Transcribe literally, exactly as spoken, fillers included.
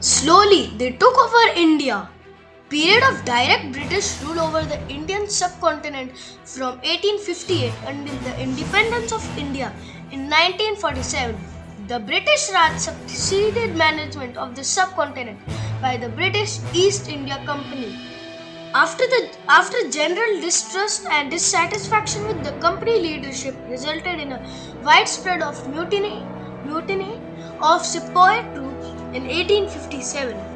Slowly, they took over India. Period of direct British rule over the Indian subcontinent from eighteen fifty-eight until the independence of India in nineteen forty-seven. The British Raj succeeded management of the subcontinent by the British East India Company. After the after general distrust and dissatisfaction with the company leadership resulted in a widespread of mutiny mutiny of sepoy troops in eighteen fifty-seven.